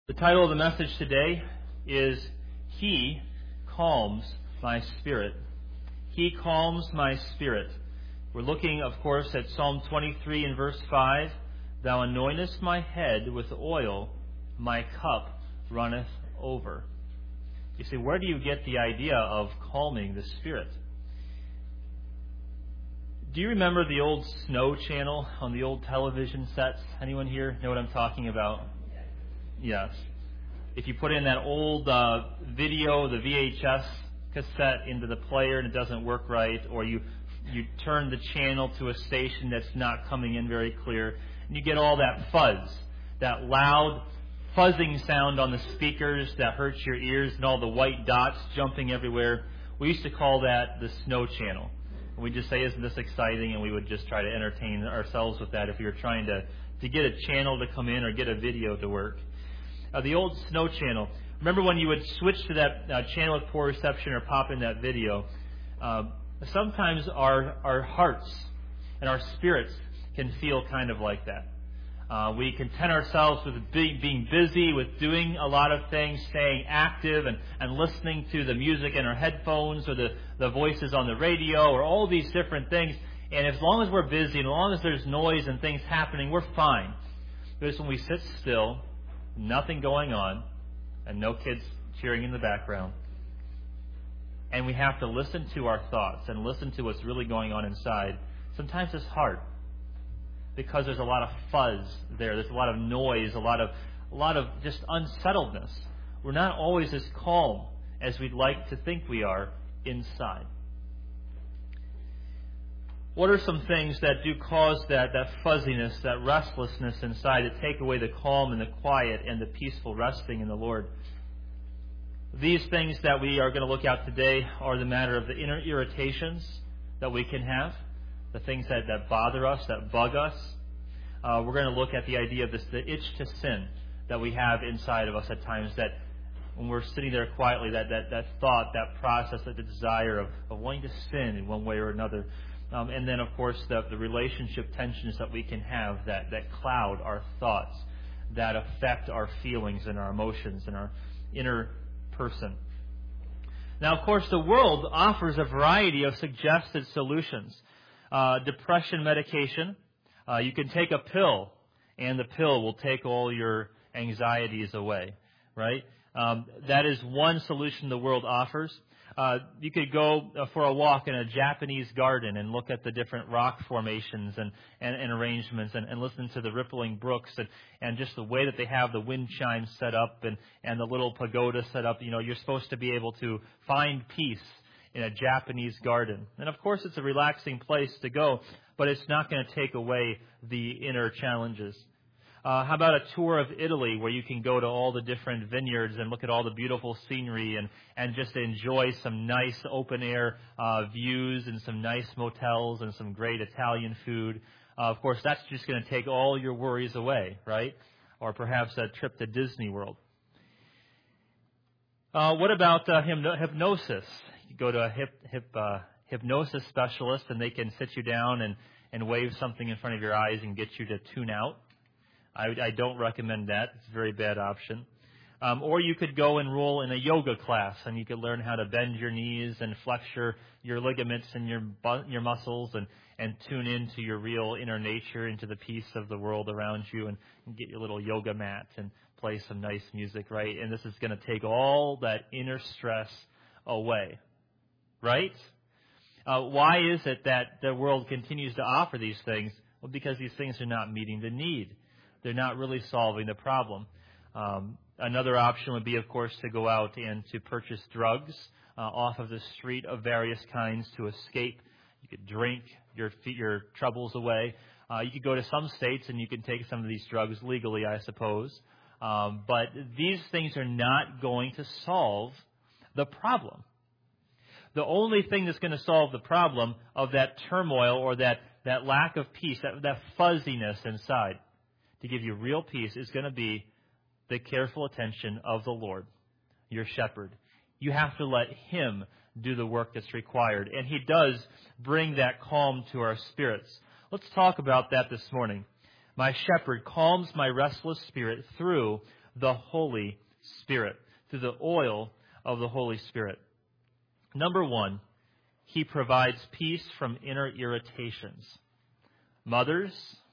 The title of the message today is He Calms My Spirit. He calms my spirit. We're looking, of course, at Psalm 23 and verse 5. Thou anointest my head with oil, my cup runneth over. You see, where do you get the idea of calming the spirit? Do you remember the old Snow Channel on the old television sets? Anyone here know what I'm talking about? Yes. If you put in that old video, the VHS cassette into the player and it doesn't work right, or you turn the channel to a station that's not coming in very clear, and you get all that fuzz, that loud fuzzing sound on the speakers that hurts your ears and all the white dots jumping everywhere. We used to call that the Snow Channel. And we'd just say, isn't this exciting? And we would just try to entertain ourselves with that if we were trying to get a channel to come in or get a video to work. The old Snow Channel. Remember when you would switch to that channel with poor reception or pop in that video? Sometimes our hearts and our spirits can feel kind of like that. We content ourselves with being busy, with doing a lot of things, staying active and listening to the music in our headphones or the voices on the radio or all these different things. And as long as we're busy and as long as there's noise and things happening, we're fine. But it's when we sit still, nothing going on, and no kids cheering in the background, and we have to listen to our thoughts and listen to what's really going on inside. Sometimes it's hard because there's a lot of fuzz there. There's a lot of noise, a lot of just unsettledness. We're not always as calm as we'd like to think we are inside. What are some things that do cause that fuzziness, that restlessness inside, to take away the calm and the quiet and the peaceful resting in the Lord? These things that we are going to look at today are the matter of the inner irritations that we can have, the things that bother us, that bug us. We're going to look at the idea of the itch to sin that we have inside of us at times, that when we're sitting there quietly, that thought, that process, that desire of wanting to sin in one way or another. And then, of course, the relationship tensions that we can have that cloud our thoughts, that affect our feelings and our emotions and our inner person. Now, of course, the world offers a variety of suggested solutions. Depression medication. You can take a pill, and the pill will take all your anxieties away, right? That is one solution the world offers. You could go for a walk in a Japanese garden and look at the different rock formations and arrangements and listen to the rippling brooks and just the way that they have the wind chimes set up and the little pagoda set up. You know, you're supposed to be able to find peace in a Japanese garden. And of course, it's a relaxing place to go, but it's not going to take away the inner challenges. How about a tour of Italy where you can go to all the different vineyards and look at all the beautiful scenery and just enjoy some nice open-air views and some nice motels and some great Italian food. Of course, that's just going to take all your worries away, right? Or perhaps a trip to Disney World. What about hypnosis? You go to a hypnosis specialist and they can sit you down and wave something in front of your eyes and get you to tune out. I don't recommend that. It's a very bad option. Or you could go enroll in a yoga class, and you could learn how to bend your knees and flex your ligaments and your muscles and tune into your real inner nature, into the peace of the world around you, and get your little yoga mat and play some nice music, right? And this is going to take all that inner stress away, right? Why is it that the world continues to offer these things? Well, because these things are not meeting the need. They're not really solving the problem. Another option would be, of course, to go out and to purchase drugs off of the street of various kinds to escape. You could drink your troubles away. You could go to some states and you can take some of these drugs legally, I suppose. But these things are not going to solve the problem. The only thing that's going to solve the problem of that turmoil or that lack of peace, that fuzziness inside, to give you real peace, is going to be the careful attention of the Lord, your shepherd. You have to let Him do the work that's required. And He does bring that calm to our spirits. Let's talk about that this morning. My shepherd calms my restless spirit through the Holy Spirit, through the oil of the Holy Spirit. Number one, He provides peace from inner irritations. Mothers,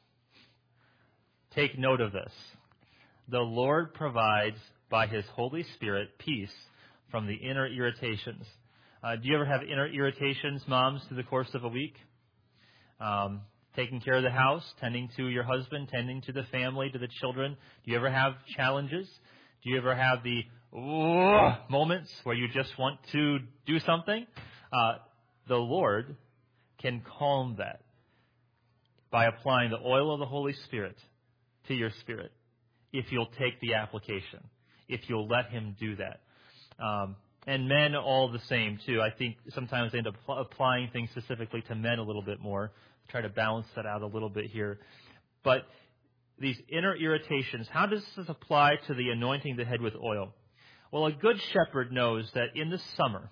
take note of this. The Lord provides by His Holy Spirit peace from the inner irritations. Do you ever have inner irritations, moms, through the course of a week? Taking care of the house, tending to your husband, tending to the family, to the children. Do you ever have challenges? Do you ever have the moments where you just want to do something? The Lord can calm that by applying the oil of the Holy Spirit to your spirit, if you'll take the application, if you'll let Him do that. And men all the same, too. I think sometimes they end up applying things specifically to men a little bit more. Try to balance that out a little bit here. But these inner irritations, how does this apply to the anointing the head with oil? Well, a good shepherd knows that in the summer,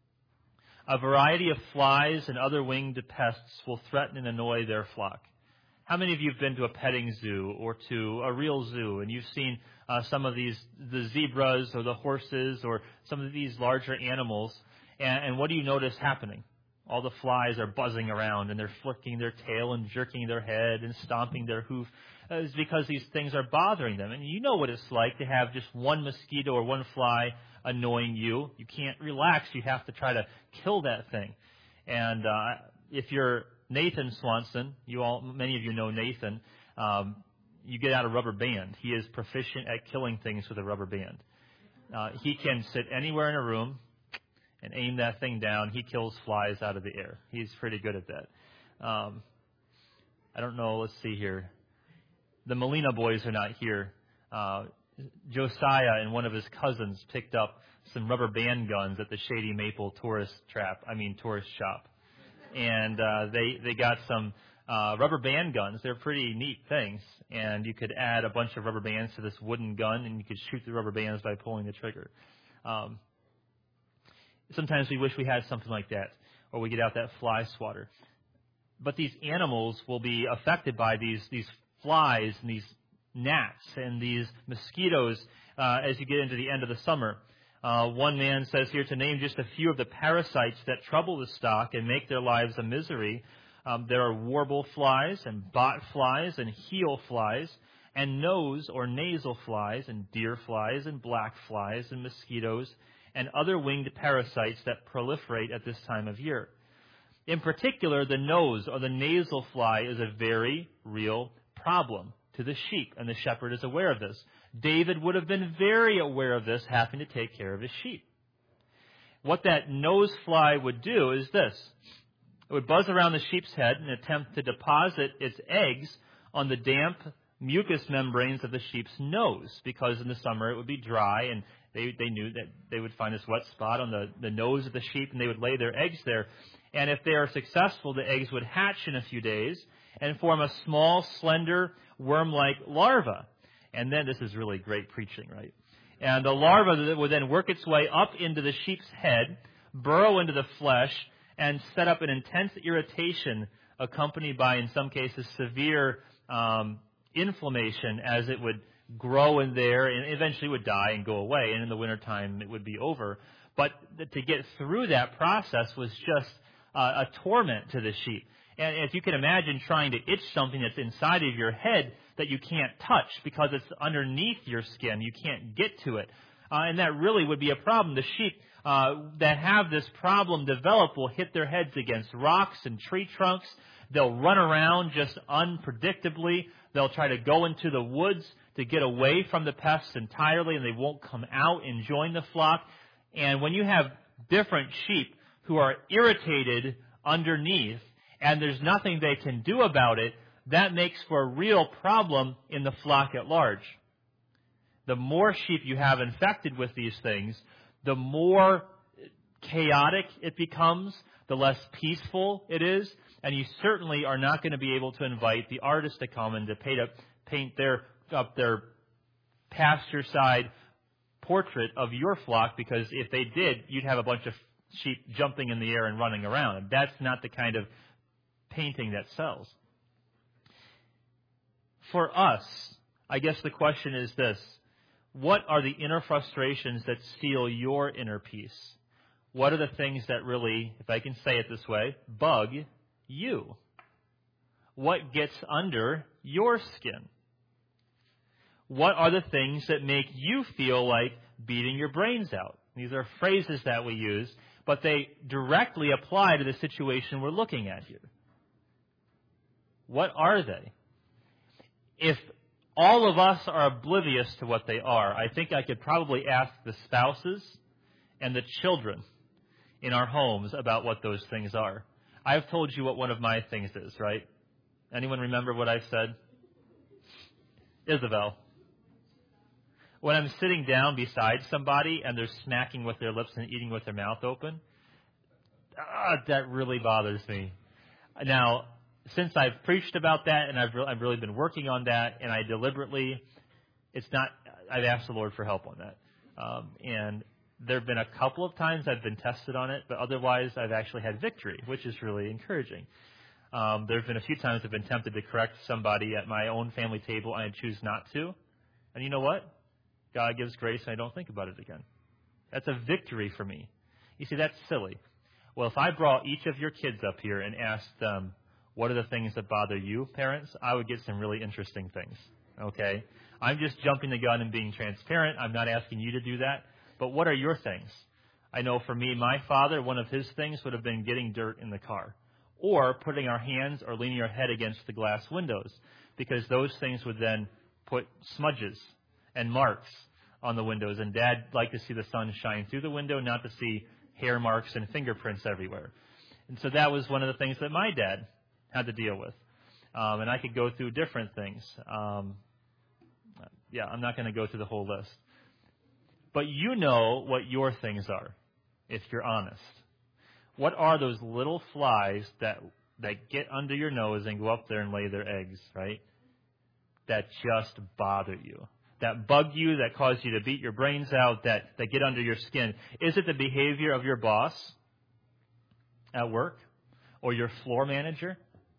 a variety of flies and other winged pests will threaten and annoy their flock. How many of you have been to a petting zoo or to a real zoo and you've seen some of the zebras or the horses or some of these larger animals, and what do you notice happening? All the flies are buzzing around and they're flicking their tail and jerking their head and stomping their hoof. It's because these things are bothering them. And you know what it's like to have just one mosquito or one fly annoying you. You can't relax. You have to try to kill that thing. And if you're Nathan Swanson, many of you know Nathan, you get out a rubber band. He is proficient at killing things with a rubber band. He can sit anywhere in a room and aim that thing down. He kills flies out of the air. He's pretty good at that. I don't know. Let's see here. The Molina boys are not here. Josiah and one of his cousins picked up some rubber band guns at the Shady Maple tourist shop. And they got some rubber band guns. They're pretty neat things. And you could add a bunch of rubber bands to this wooden gun, and you could shoot the rubber bands by pulling the trigger. Sometimes we wish we had something like that, or we get out that fly swatter. But these animals will be affected by these flies and these gnats and these mosquitoes as you get into the end of the summer. One man says here to name just a few of the parasites that trouble the stock and make their lives a misery. There are warble flies and bot flies and heel flies and nose or nasal flies and deer flies and black flies and mosquitoes and other winged parasites that proliferate at this time of year. In particular, the nose or the nasal fly is a very real problem to the sheep, and the shepherd is aware of this. David would have been very aware of this, having to take care of his sheep. What that nose fly would do is this. It would buzz around the sheep's head and attempt to deposit its eggs on the damp mucous membranes of the sheep's nose, because in the summer it would be dry, and they knew that they would find this wet spot on the nose of the sheep, and they would lay their eggs there. And if they are successful, the eggs would hatch in a few days and form a small, slender, worm-like larva. And then, this is really great preaching, right? And the larva would then work its way up into the sheep's head, burrow into the flesh, and set up an intense irritation accompanied by, in some cases, severe inflammation as it would grow in there, and eventually would die and go away, and in the wintertime it would be over. But to get through that process was just a torment to the sheep. And if you can imagine trying to itch something that's inside of your head that you can't touch because it's underneath your skin, you can't get to it. And that really would be a problem. The sheep that have this problem develop will hit their heads against rocks and tree trunks. They'll run around just unpredictably. They'll try to go into the woods to get away from the pests entirely, and they won't come out and join the flock. And when you have different sheep who are irritated underneath, and there's nothing they can do about it, that makes for a real problem in the flock at large. The more sheep you have infected with these things, the more chaotic it becomes, the less peaceful it is, and you certainly are not going to be able to invite the artist to come and to paint their pasture-side portrait of your flock, because if they did, you'd have a bunch of sheep jumping in the air and running around. And that's not the kind of painting that sells. For us, I guess the question is this: What are the inner frustrations that steal your inner peace? What are the things that really, if I can say it this way, bug you? What gets under your skin? What are the things that make you feel like beating your brains out? These are phrases that we use, but they directly apply to the situation we're looking at here. What are they? If all of us are oblivious to what they are, I think I could probably ask the spouses and the children in our homes about what those things are. I've told you what one of my things is, right? Anyone remember what I said? Isabel. When I'm sitting down beside somebody and they're smacking with their lips and eating with their mouth open, that really bothers me. Now, since I've preached about that and I've really been working on that, and I deliberately, I've asked the Lord for help on that. And there have been a couple of times I've been tested on it, but otherwise I've actually had victory, which is really encouraging. There have been a few times I've been tempted to correct somebody at my own family table, and I choose not to. And you know what? God gives grace, and I don't think about it again. That's a victory for me. You see, that's silly. Well, if I brought each of your kids up here and asked them, what are the things that bother you, parents, I would get some really interesting things, okay? I'm just jumping the gun and being transparent. I'm not asking you to do that. But what are your things? I know for me, my father, one of his things would have been getting dirt in the car or putting our hands or leaning our head against the glass windows, because those things would then put smudges and marks on the windows. And Dad liked to see the sun shine through the window, not to see hair marks and fingerprints everywhere. And so that was one of the things that my dad had to deal with. And I could go through different things. I'm not going to go through the whole list. But you know what your things are, if you're honest. What are those little flies that get under your nose and go up there and lay their eggs, right? That just bother you, that bug you, that cause you to beat your brains out, that get under your skin? Is it the behavior of your boss at work or your floor manager?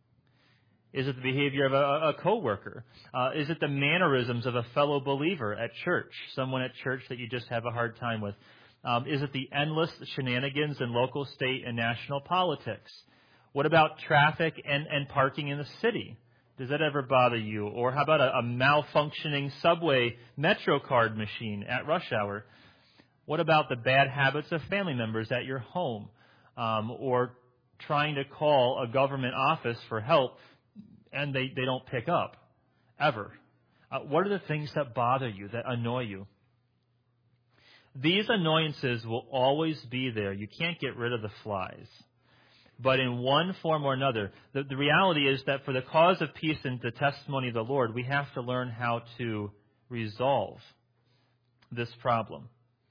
Is it the behavior of a coworker? Is it the mannerisms of a fellow believer at church, someone at church that you just have a hard time with? Is it the endless shenanigans in local, state, and national politics? What about traffic and parking in the city? Does that ever bother you? Or how about a malfunctioning subway metro card machine at rush hour? What about the bad habits of family members at your home? Or trying to call a government office for help and they don't pick up, ever? What are the things that bother you, that annoy you? These annoyances will always be there. You can't get rid of the flies. But in one form or another, the reality is that for the cause of peace and the testimony of the Lord, we have to learn how to resolve this problem.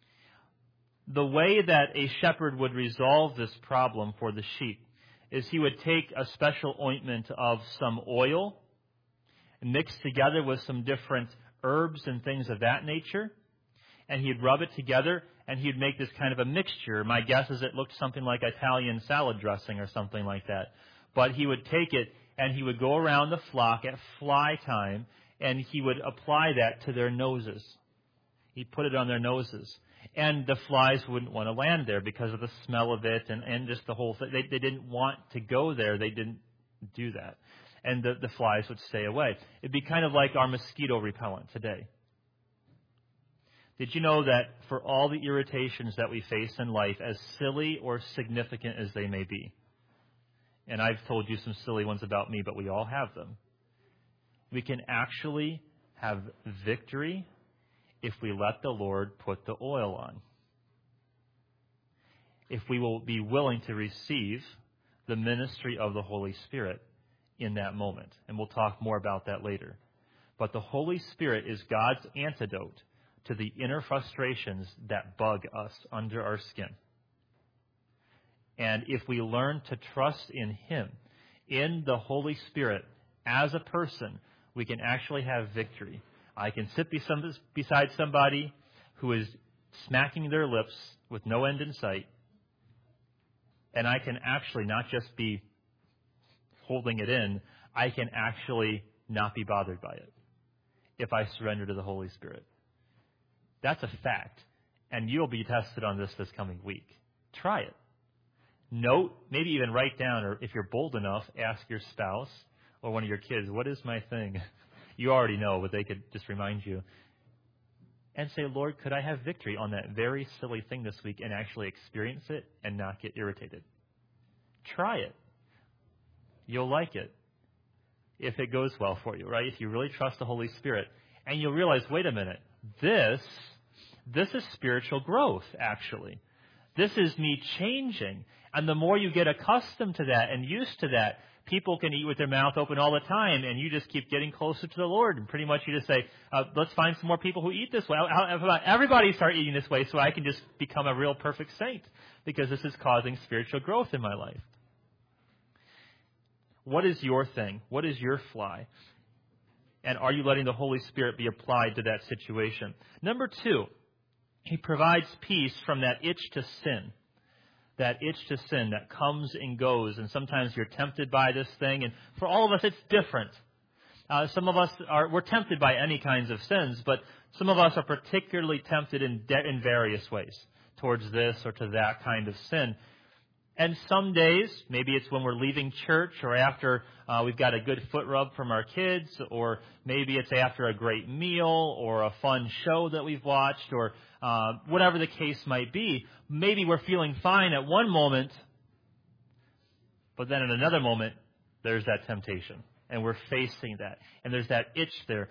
The way that a shepherd would resolve this problem for the sheep is he would take a special ointment of some oil mixed together with some different herbs and things of that nature, and he'd rub it together, and he'd make this kind of a mixture. My guess is it looked something like Italian salad dressing or something like that. But he would take it, and he would go around the flock at fly time, and he would apply that to their noses. He'd put it on their noses. And the flies wouldn't want to land there because of the smell of it and just the whole thing. They didn't want to go there. They didn't do that. And the flies would stay away. It'd be kind of like our mosquito repellent today. Did you know that for all the irritations that we face in life, as silly or significant as they may be, and I've told you some silly ones about me, but we all have them, we can actually have victory if we let the Lord put the oil on. If we will be willing to receive the ministry of the Holy Spirit in that moment. And we'll talk more about that later. But the Holy Spirit is God's antidote to the inner frustrations that bug us under our skin. And if we learn to trust in Him, in the Holy Spirit, as a person, we can actually have victory. I can sit beside somebody who is smacking their lips with no end in sight, and I can actually not just be holding it in, I can actually not be bothered by it if I surrender to the Holy Spirit. That's a fact. And you'll be tested on this coming week. Try it. Note, maybe even write down, or if you're bold enough, ask your spouse or one of your kids, what is my thing? You already know, but they could just remind you. And say, Lord, could I have victory on that very silly thing this week and actually experience it and not get irritated? Try it. You'll like it if it goes well for you, right? If you really trust the Holy Spirit. And you'll realize, wait a minute, this is spiritual growth, actually. This is me changing. And the more you get accustomed to that and used to that, people can eat with their mouth open all the time, and you just keep getting closer to the Lord. And pretty much you just say, let's find some more people who eat this way. How about everybody start eating this way so I can just become a real perfect saint? Because this is causing spiritual growth in my life. What is your thing? What is your fly? And are you letting the Holy Spirit be applied to that situation? Number 2, He provides peace from that itch to sin. That itch to sin that comes and goes, and sometimes you're tempted by this thing, and for all of us it's different. Some of us we're tempted by any kinds of sins, but some of us are particularly tempted in various ways towards this or to that kind of sin. And some days, maybe it's when we're leaving church or after we've got a good foot rub from our kids, or maybe it's after a great meal or a fun show that we've watched, or whatever the case might be. Maybe we're feeling fine at one moment, but then in another moment, there's that temptation, and we're facing that. And there's that itch there.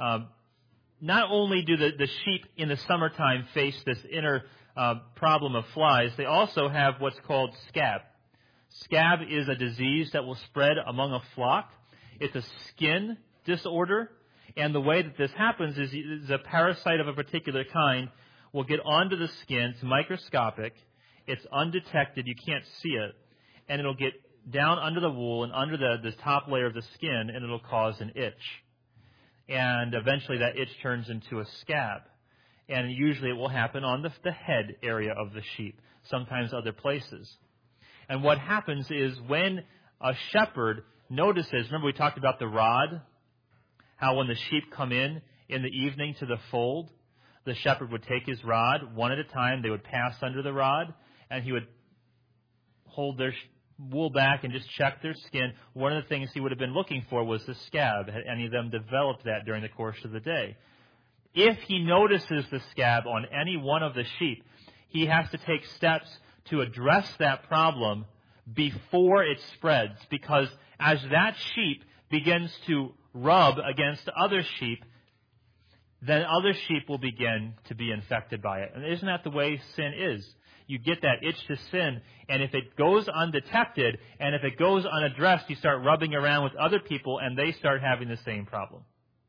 Not only do the sheep in the summertime face this inner problem of flies, they also have what's called scab. Scab is a disease that will spread among a flock. It's a skin disorder, and the way that this happens is a parasite of a particular kind will get onto the skin. It's microscopic. It's undetected. You can't see it. And it'll get down under the wool and under the top layer of the skin, and it'll cause an itch. And eventually that itch turns into a scab. And usually it will happen on the head area of the sheep, sometimes other places. And what happens is when a shepherd notices, remember we talked about the rod, how when the sheep come in the evening to the fold, the shepherd would take his rod, one at a time, they would pass under the rod, and he would hold their wool back and just check their skin. One of the things he would have been looking for was the scab. Had any of them developed that during the course of the day? If he notices the scab on any one of the sheep, he has to take steps to address that problem before it spreads, because as that sheep begins to rub against other sheep, then other sheep will begin to be infected by it. And isn't that the way sin is? You get that itch to sin, and if it goes undetected, and if it goes unaddressed, you start rubbing around with other people, and they start having the same problem.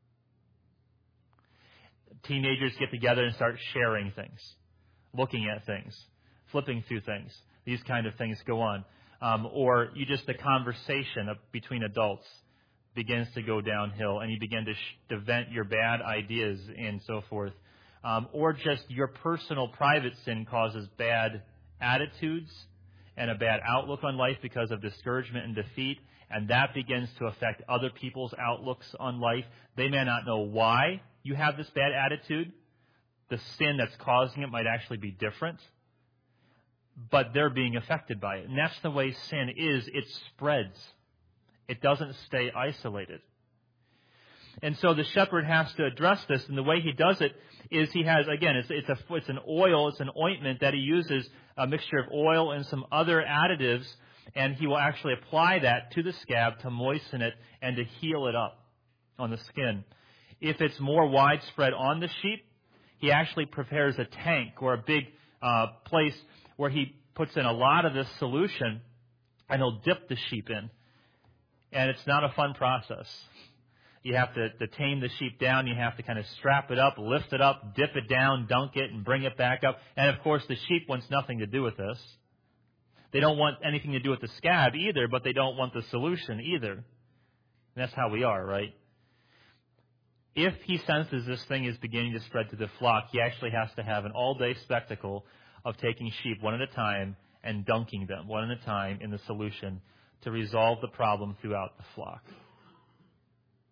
Teenagers get together and start sharing things, looking at things, flipping through things. These kind of things go on. Or the conversation between adults begins to go downhill, and you begin to vent your bad ideas and so forth. Or just your personal private sin causes bad attitudes and a bad outlook on life because of discouragement and defeat, and that begins to affect other people's outlooks on life. They may not know why you have this bad attitude. The sin that's causing it might actually be different, but they're being affected by it. And that's the way sin is. It spreads. It doesn't stay isolated. And so the shepherd has to address this, and the way he does it is he has, again, it's an oil, it's an ointment that he uses, a mixture of oil and some other additives, and he will actually apply that to the scab to moisten it and to heal it up on the skin. If it's more widespread on the sheep, he actually prepares a tank or a big place where he puts in a lot of this solution, and he'll dip the sheep in. And it's not a fun process. You have to tame the sheep down. You have to kind of strap it up, lift it up, dip it down, dunk it, and bring it back up. And, of course, the sheep wants nothing to do with this. They don't want anything to do with the scab either, but they don't want the solution either. And that's how we are, right? If he senses this thing is beginning to spread to the flock, he actually has to have an all-day spectacle of taking sheep one at a time and dunking them one at a time in the solution to resolve the problem throughout the flock.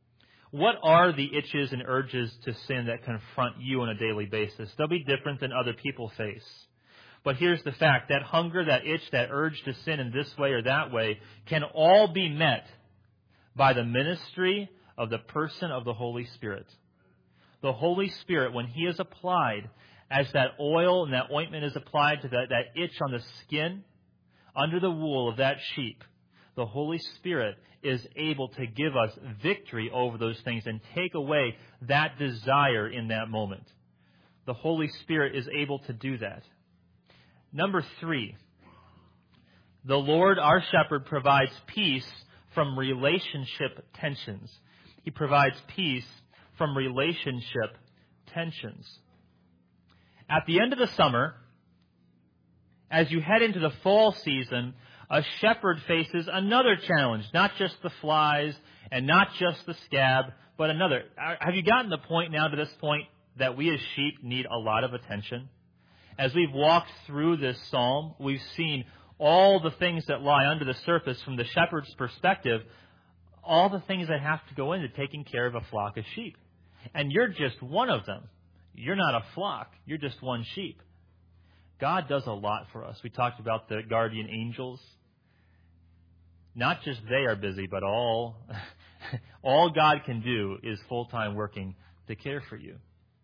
What are the itches and urges to sin that confront you on a daily basis? They'll be different than other people face. But here's the fact. That hunger, that itch, that urge to sin in this way or that way can all be met by the ministry of the person of the Holy Spirit. The Holy Spirit, when He is applied, as that oil and that ointment is applied to that itch on the skin, under the wool of that sheep, the Holy Spirit is able to give us victory over those things and take away that desire in that moment. The Holy Spirit is able to do that. Number 3, the Lord, our shepherd, provides peace from relationship tensions. He provides peace from relationship tensions. At the end of the summer, as you head into the fall season, a shepherd faces another challenge, not just the flies and not just the scab, but another. Have you gotten the point now to this point that we as sheep need a lot of attention? As we've walked through this psalm, we've seen all the things that lie under the surface from the shepherd's perspective, all the things that have to go into taking care of a flock of sheep. And you're just one of them. You're not a flock. You're just one sheep. God does a lot for us. We talked about the guardian angels. Not just they are busy, but all God can do is full-time working to care for you.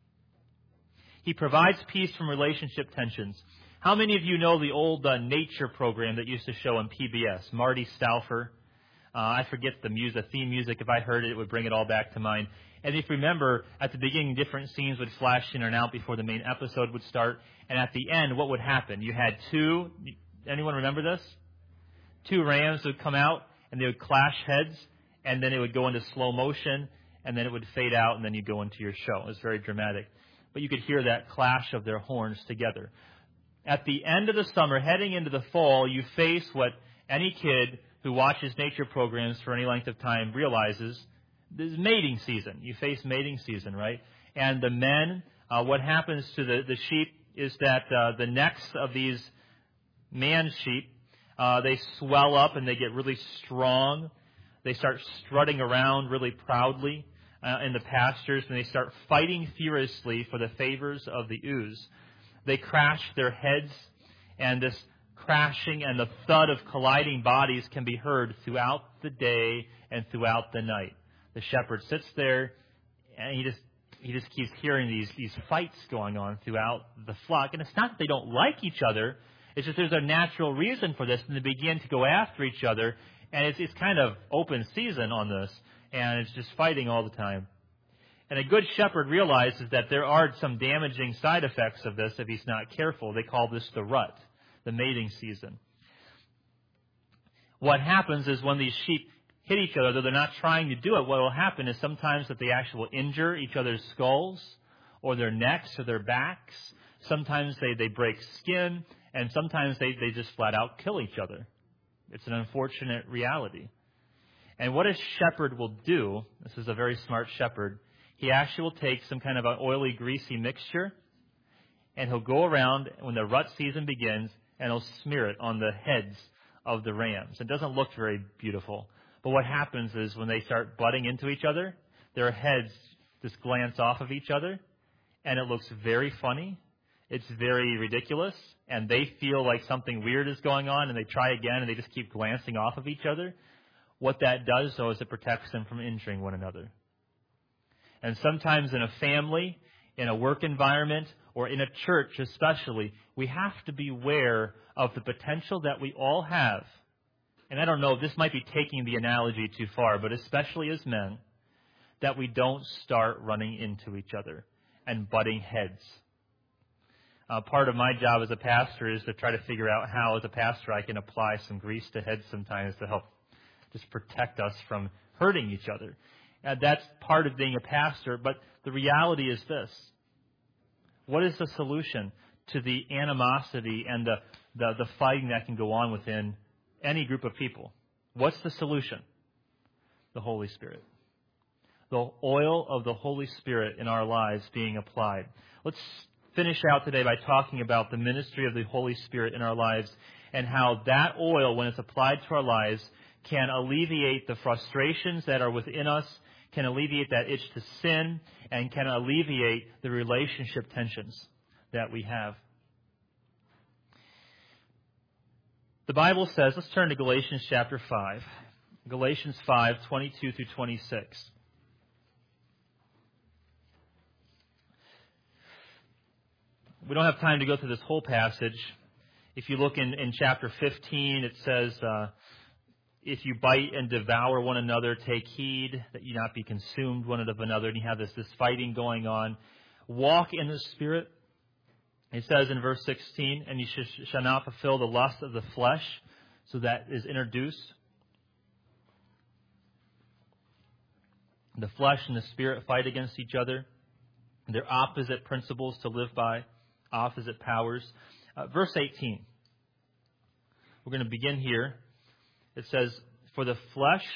He provides peace from relationship tensions. How many of you know the old nature program that used to show on PBS? Marty Stauffer. I forget the theme music. If I heard it, it would bring it all back to mind. And if you remember, at the beginning, different scenes would flash in and out before the main episode would start. And at the end, what would happen? You had anyone remember this? 2 rams would come out, and they would clash heads, and then it would go into slow motion, and then it would fade out, and then you'd go into your show. It was very dramatic. But you could hear that clash of their horns together. At the end of the summer, heading into the fall, you face what any kid who watches nature programs for any length of time realizes. This is mating season. You face mating season, right? And the men, what happens to the sheep is that the necks of these man sheep, they swell up and they get really strong. They start strutting around really proudly in the pastures, and they start fighting furiously for the favors of the ewes. They crash their heads, and this crashing and the thud of colliding bodies can be heard throughout the day and throughout the night. The shepherd sits there, and he just keeps hearing these fights going on throughout the flock. And it's not that they don't like each other. It's just there's a natural reason for this, and they begin to go after each other. And it's kind of open season on this, and it's just fighting all the time. And a good shepherd realizes that there are some damaging side effects of this if he's not careful. They call this the rut, the mating season. What happens is when these sheep hit each other, though they're not trying to do it, what will happen is sometimes that they actually will injure each other's skulls or their necks or their backs. Sometimes they break skin, and sometimes they just flat out kill each other. It's an unfortunate reality. And what a shepherd will do, this is a very smart shepherd, he actually will take some kind of an oily, greasy mixture, and he'll go around when the rut season begins, and he'll smear it on the heads of the rams. It doesn't look very beautiful. But what happens is when they start butting into each other, their heads just glance off of each other, and it looks very funny. It's very ridiculous, and they feel like something weird is going on, and they try again, and they just keep glancing off of each other. What that does, though, is it protects them from injuring one another. And sometimes in a family, in a work environment, or in a church especially, we have to be aware of the potential that we all have. And I don't know, this might be taking the analogy too far, but especially as men, that we don't start running into each other and butting heads. Part of my job as a pastor is to try to figure out how, as a pastor, I can apply some grease to heads sometimes to help just protect us from hurting each other. That's part of being a pastor, but the reality is this. What is the solution to the animosity and the fighting that can go on within any group of people? What's the solution? The Holy Spirit. The oil of the Holy Spirit in our lives being applied. Let's finish out today by talking about the ministry of the Holy Spirit in our lives and how that oil, when it's applied to our lives, can alleviate the frustrations that are within us, can alleviate that itch to sin, and can alleviate the relationship tensions that we have. The Bible says, let's turn to Galatians chapter 5. Galatians 5, 22 through 26. We don't have time to go through this whole passage. If you look in chapter 15, it says, if you bite and devour one another, take heed that you not be consumed one of another. And you have this fighting going on. Walk in the Spirit. It says in verse 16, and you shall not fulfill the lust of the flesh. So that is introduced. The flesh and the Spirit fight against each other. They're opposite principles to live by, opposite powers. Verse 18. We're going to begin here. It says, for the flesh,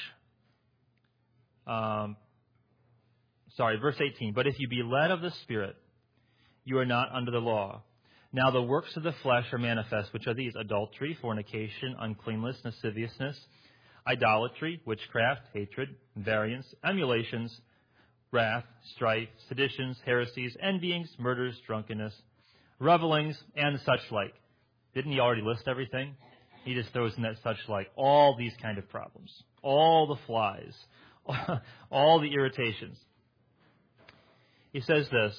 verse 18. But if you be led of the Spirit, you are not under the law. Now the works of the flesh are manifest, which are these: adultery, fornication, uncleanness, lasciviousness, idolatry, witchcraft, hatred, variance, emulations, wrath, strife, seditions, heresies, envyings, murders, drunkenness, revelings, and such like. Didn't he already list everything? He just throws in that such like. All these kind of problems. All the flies. All the irritations. He says this,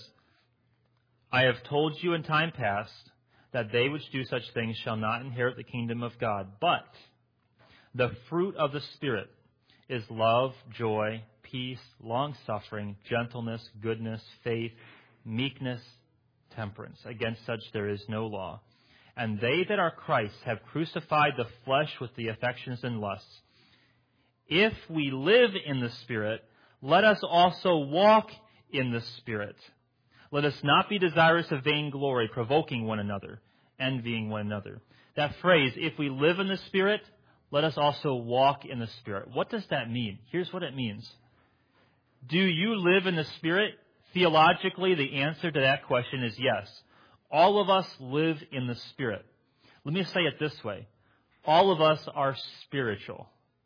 I have told you in time past that they which do such things shall not inherit the kingdom of God. But the fruit of the Spirit is love, joy, peace, long-suffering, gentleness, goodness, faith, meekness, temperance. Against such there is no law. And they that are Christ have crucified the flesh with the affections and lusts. If we live in the Spirit, let us also walk in the Spirit. Let us not be desirous of vainglory, provoking one another, envying one another. That phrase, if we live in the Spirit, let us also walk in the Spirit. What does that mean? Here's what it means. Do you live in the Spirit? Theologically, the answer to that question is yes. All of us live in the Spirit. Let me say it this way. All of us are spiritual.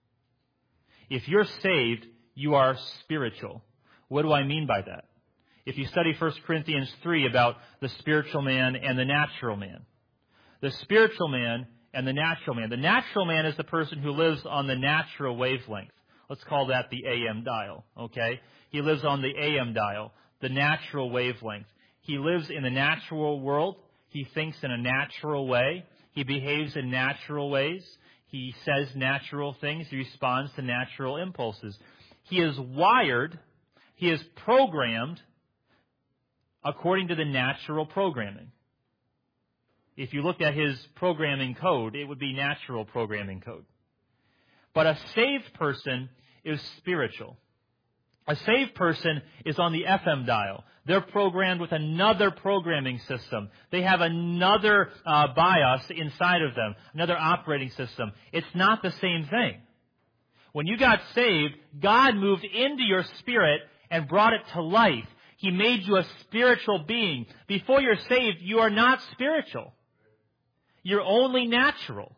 If you're saved, you are spiritual. What do I mean by that? If you study 1 Corinthians 3 about the spiritual man and the natural man. The spiritual man and the natural man. The natural man is the person who lives on the natural wavelength. Let's call that the AM dial, okay? He lives on the AM dial, the natural wavelength. He lives in the natural world. He thinks in a natural way. He behaves in natural ways. He says natural things. He responds to natural impulses. He is wired. He is programmed according to the natural programming. If you looked at his programming code, it would be natural programming code. But a saved person is spiritual. A saved person is on the FM dial. They're programmed with another programming system. They have another BIOS inside of them, another operating system. It's not the same thing. When you got saved, God moved into your spirit and brought it to life. He made you a spiritual being. Before you're saved, you are not spiritual. You're only natural.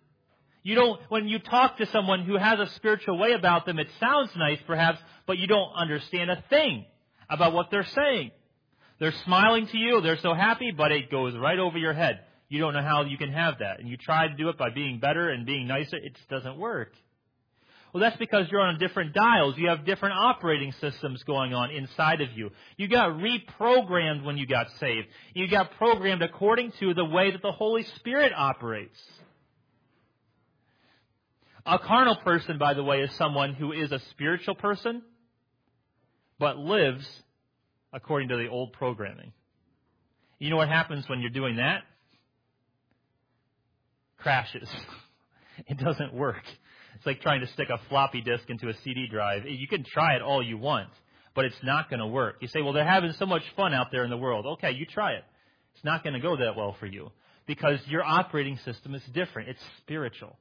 When you talk to someone who has a spiritual way about them, it sounds nice perhaps, but you don't understand a thing about what they're saying. They're smiling to you, they're so happy, but it goes right over your head. You don't know how you can have that. And you try to do it by being better and being nicer, it just doesn't work. Well, that's because you're on different dials. You have different operating systems going on inside of you. You got reprogrammed when you got saved. You got programmed according to the way that the Holy Spirit operates. A carnal person, by the way, is someone who is a spiritual person, but lives according to the old programming. You know what happens when you're doing that? Crashes. It doesn't work. It's like trying to stick a floppy disk into a CD drive. You can try it all you want, but it's not going to work. You say, well, they're having so much fun out there in the world. Okay, you try it. It's not going to go that well for you because your operating system is different. It's spiritual.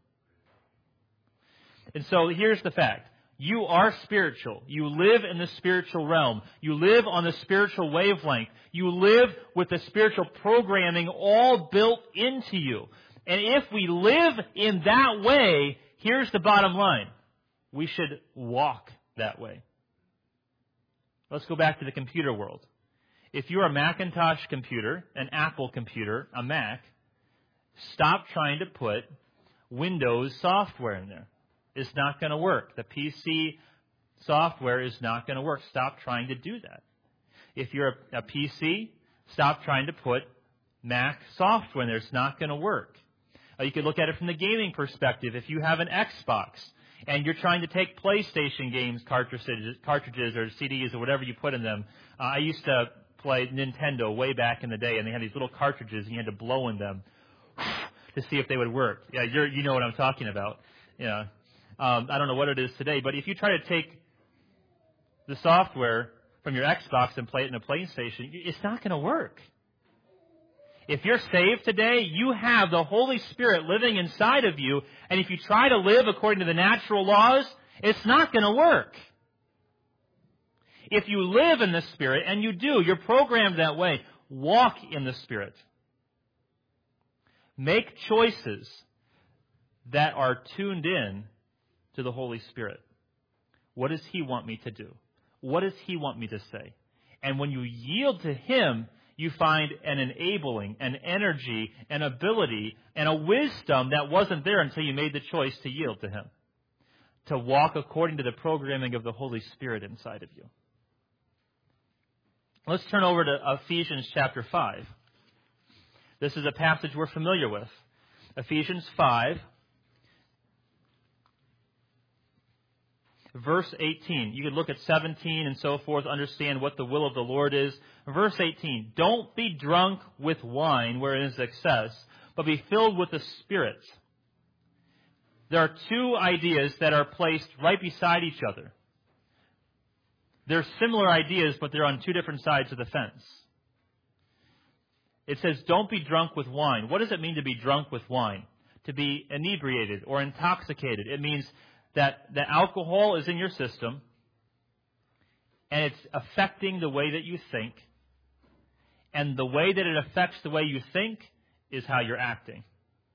And so here's the fact. You are spiritual. You live in the spiritual realm. You live on the spiritual wavelength. You live with the spiritual programming all built into you. And if we live in that way, here's the bottom line. We should walk that way. Let's go back to the computer world. If you're a Macintosh computer, an Apple computer, a Mac, stop trying to put Windows software in there. It's not going to work. The PC software is not going to work. Stop trying to do that. If you're a PC, stop trying to put Mac software in there. It's not going to work. You could look at it from the gaming perspective. If you have an Xbox and you're trying to take PlayStation games cartridges or CDs or whatever you put in them. I used to play Nintendo way back in the day, and they had these little cartridges, and you had to blow in them to see if they would work. Yeah, you know what I'm talking about. Yeah. I don't know what it is today, but if you try to take the software from your Xbox and play it in a PlayStation, it's not going to work. If you're saved today, you have the Holy Spirit living inside of you, and if you try to live according to the natural laws, it's not going to work. If you live in the Spirit, and you do, you're programmed that way, walk in the Spirit. Make choices that are tuned in to the Holy Spirit. What does He want me to do? What does He want me to say? And when you yield to Him, you find an enabling, an energy, an ability, and a wisdom that wasn't there until you made the choice to yield to Him. To walk according to the programming of the Holy Spirit inside of you. Let's turn over to Ephesians chapter 5. This is a passage we're familiar with. Ephesians 5, verse 18. You could look at 17 and so forth, understand what the will of the Lord is. Verse 18, don't be drunk with wine wherein is excess, but be filled with the Spirit. There are two ideas that are placed right beside each other. They're similar ideas, but they're on two different sides of the fence. It says, don't be drunk with wine. What does it mean to be drunk with wine? To be inebriated or intoxicated. It means that the alcohol is in your system, and it's affecting the way that you think. And the way that it affects the way you think is how you're acting.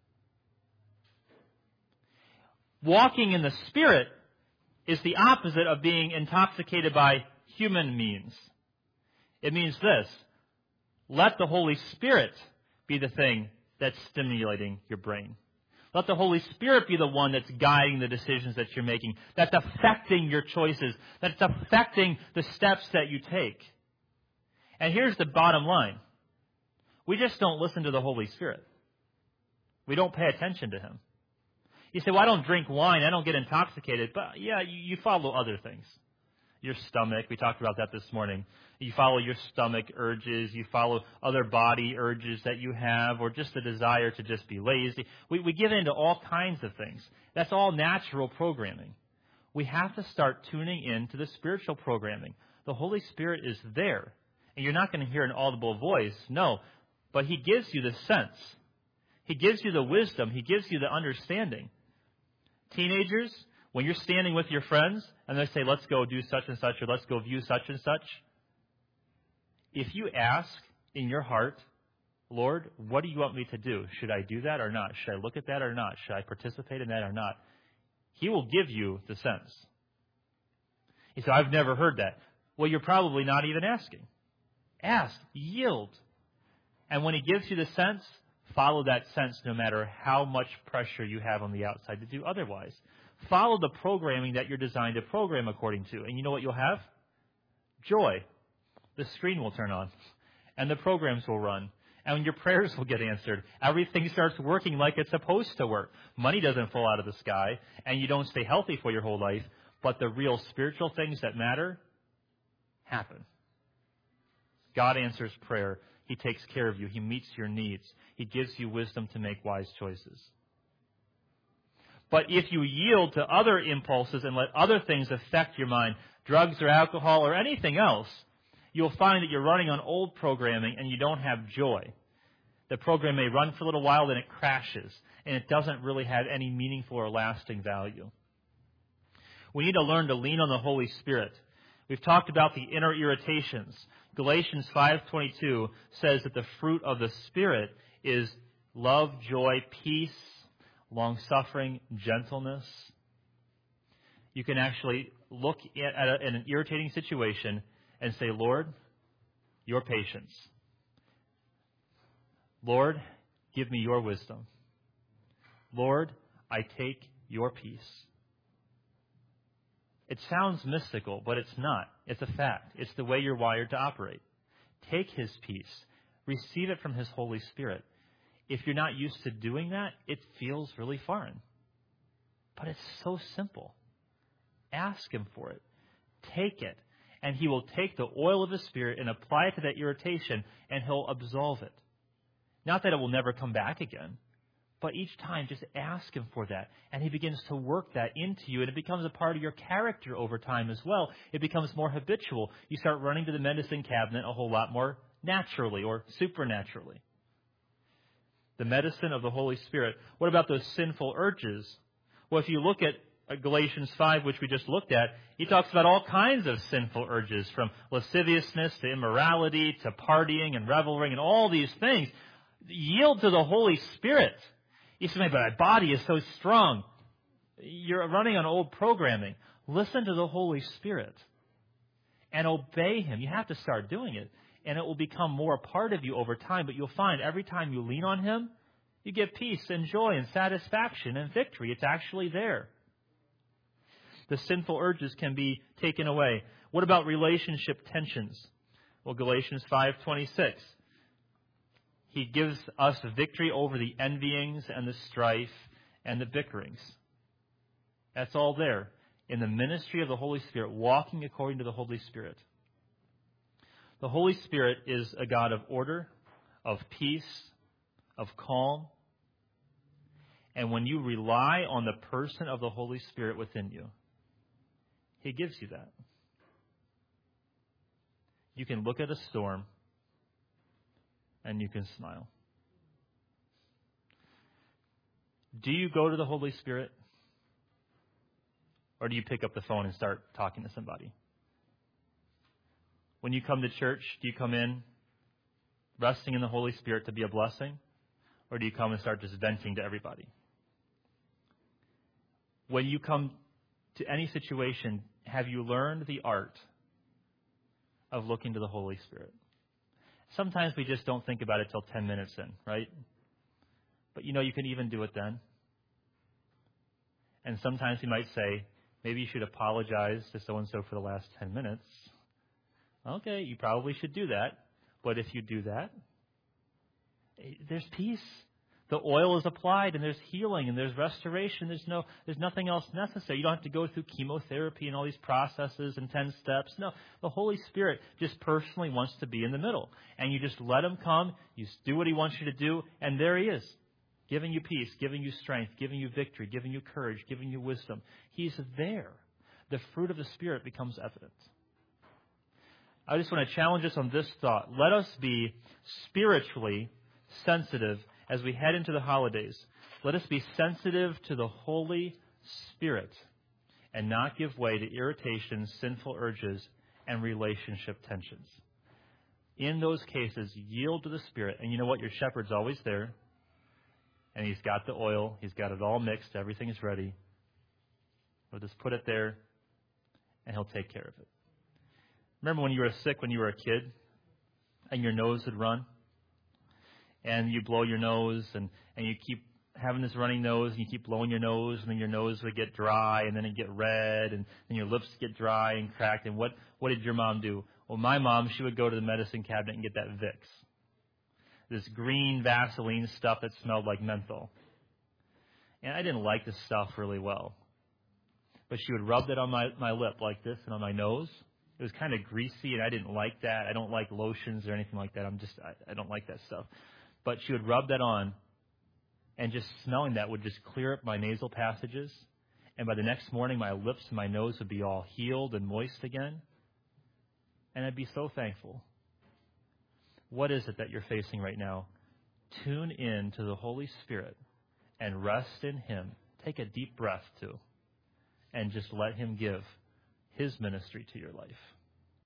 Walking in the Spirit is the opposite of being intoxicated by human means. It means this: let the Holy Spirit be the thing that's stimulating your brain. Let the Holy Spirit be the one that's guiding the decisions that you're making, that's affecting your choices, that's affecting the steps that you take. And here's the bottom line. We just don't listen to the Holy Spirit. We don't pay attention to Him. You say, well, I don't drink wine, I don't get intoxicated. But yeah, you follow other things. Your stomach, we talked about that this morning. You follow your stomach urges, you follow other body urges that you have, or just the desire to just be lazy. We give in to all kinds of things. That's all natural programming. We have to start tuning in to the spiritual programming. The Holy Spirit is there. And you're not going to hear an audible voice, no. But He gives you the sense. He gives you the wisdom. He gives you the understanding. Teenagers, when you're standing with your friends and they say, let's go do such and such, or let's go view such and such, if you ask in your heart, Lord, what do you want me to do? Should I do that or not? Should I look at that or not? Should I participate in that or not? He will give you the sense. You say, I've never heard that. Well, you're probably not even asking. Ask, yield. And when He gives you the sense, follow that sense no matter how much pressure you have on the outside to do otherwise. Follow the programming that you're designed to program according to. And you know what you'll have? Joy. The screen will turn on. And the programs will run. And your prayers will get answered. Everything starts working like it's supposed to work. Money doesn't fall out of the sky. And you don't stay healthy for your whole life. But the real spiritual things that matter happen. God answers prayer. He takes care of you. He meets your needs. He gives you wisdom to make wise choices. But if you yield to other impulses and let other things affect your mind, drugs or alcohol or anything else, you'll find that you're running on old programming and you don't have joy. The program may run for a little while, then it crashes, and it doesn't really have any meaningful or lasting value. We need to learn to lean on the Holy Spirit. We've talked about the inner irritations. Galatians 5:22 says that the fruit of the Spirit is love, joy, peace, long-suffering, gentleness. You can actually look at an irritating situation and say, Lord, your patience. Lord, give me your wisdom. Lord, I take your peace. It sounds mystical, but it's not. It's a fact. It's the way you're wired to operate. Take his peace. Receive it from his Holy Spirit. If you're not used to doing that, it feels really foreign. But it's so simple. Ask him for it. Take it. And he will take the oil of the Spirit and apply it to that irritation, and he'll absolve it. Not that it will never come back again, but each time just ask him for that. And he begins to work that into you, and it becomes a part of your character over time as well. It becomes more habitual. You start running to the medicine cabinet a whole lot more naturally or supernaturally. The medicine of the Holy Spirit. What about those sinful urges? Well, if you look at Galatians 5, which we just looked at, he talks about all kinds of sinful urges, from lasciviousness to immorality to partying and reveling and all these things. Yield to the Holy Spirit. You say, but my body is so strong. You're running on old programming. Listen to the Holy Spirit and obey him. You have to start doing it, and it will become more a part of you over time. But you'll find every time you lean on him, you get peace and joy and satisfaction and victory. It's actually there. The sinful urges can be taken away. What about relationship tensions? Well, Galatians 5:26. He gives us victory over the envyings and the strife and the bickerings. That's all there in the ministry of the Holy Spirit, walking according to the Holy Spirit. The Holy Spirit is a God of order, of peace, of calm. And when you rely on the person of the Holy Spirit within you, he gives you that. You can look at a storm and you can smile. Do you go to the Holy Spirit? Or do you pick up the phone and start talking to somebody? When you come to church, do you come in resting in the Holy Spirit to be a blessing? Or do you come and start just venting to everybody? When you come to any situation, have you learned the art of looking to the Holy Spirit? Sometimes we just don't think about it till 10 minutes in, right? But you can even do it then. And sometimes you might say, maybe you should apologize to so-and-so for the last 10 minutes. Okay, you probably should do that. But if you do that, there's peace. The oil is applied, and there's healing, and there's restoration. There's nothing else necessary. You don't have to go through chemotherapy and all these processes and 10 steps. No, the Holy Spirit just personally wants to be in the middle. And you just let him come. You just do what he wants you to do, and there he is, giving you peace, giving you strength, giving you victory, giving you courage, giving you wisdom. He's there. The fruit of the Spirit becomes evident. I just want to challenge us on this thought. Let us be spiritually sensitive as we head into the holidays. Let us be sensitive to the Holy Spirit and not give way to irritations, sinful urges, and relationship tensions. In those cases, yield to the Spirit. And you know what? Your shepherd's always there. And he's got the oil. He's got it all mixed. Everything is ready. We'll just put it there, and he'll take care of it. Remember when you were sick when you were a kid and your nose would run? And you blow your nose, and you keep having this running nose, and you keep blowing your nose, and then your nose would get dry, and then it'd get red, and then your lips get dry and cracked. And what did your mom do? Well, my mom, she would go to the medicine cabinet and get that Vicks, this green Vaseline stuff that smelled like menthol. And I didn't like this stuff really well. But she would rub that on my lip like this and on my nose. It was kind of greasy, and I didn't like that. I don't like lotions or anything like that. I don't like that stuff. But she would rub that on, and just smelling that would just clear up my nasal passages. And by the next morning, my lips and my nose would be all healed and moist again. And I'd be so thankful. What is it that you're facing right now? Tune in to the Holy Spirit and rest in him. Take a deep breath, too, and just let him give his ministry to your life.